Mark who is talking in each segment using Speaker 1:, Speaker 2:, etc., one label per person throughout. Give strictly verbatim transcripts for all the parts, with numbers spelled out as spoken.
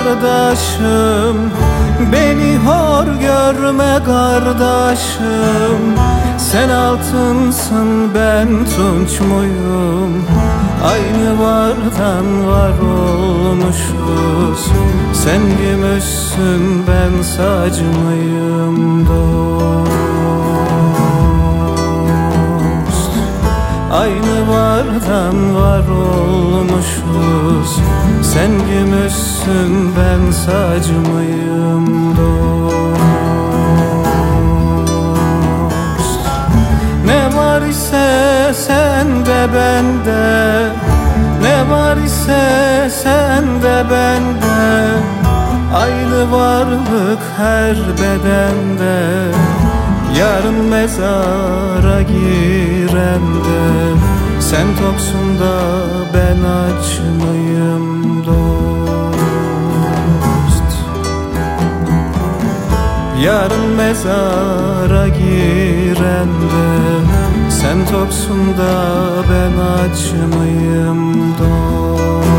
Speaker 1: kardeşim, beni hor görme kardeşim. Sen altınsın, ben tunç muyum? Aynı vardan var olmuşuz. Sen gümüşsün, ben sac mıyım dost? Aynı vardan var olmuşuz. Sen gümüşsün, ben sac mıyım dost? Ne var ise sende bende, ne var ise sende bende. Aynı varlık her bedende. Yarın mezara girende, sen toksun da ben aç mıyım dost? Yarın mezara girende, sen toksun da ben aç mıyım dost?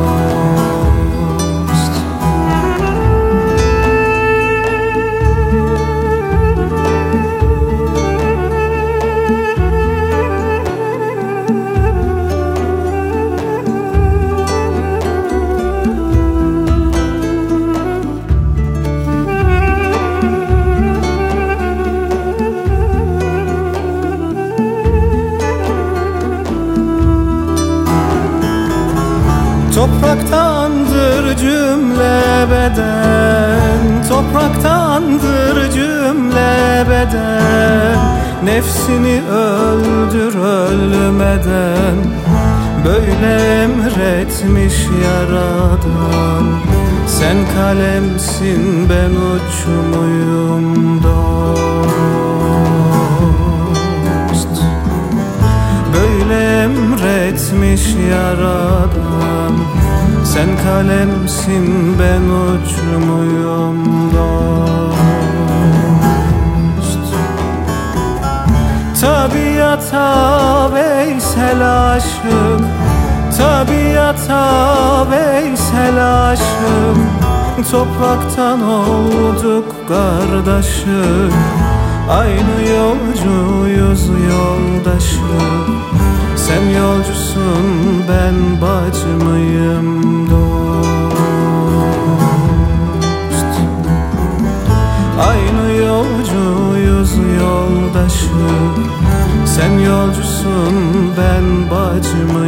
Speaker 1: Topraktandır cümle beden, topraktandır cümle beden. Nefsini öldür ölmeden, böyle emretmiş Yaradan. Sen kalemsin, ben uç muyum dost? Böyle emretmiş Yaradan. Sen kalemsin, ben uç muyum dost? Tabiata Veysel aşık, tabiata Veysel aşık. Topraktan olduk kardeşim, aynı yolcuyuz yoldaşım. Sen yolcusun, ben bacı mıyım dost? Aynı yolcuyuz yoldaşım. Sen yolcusun, ben bacı mıyım?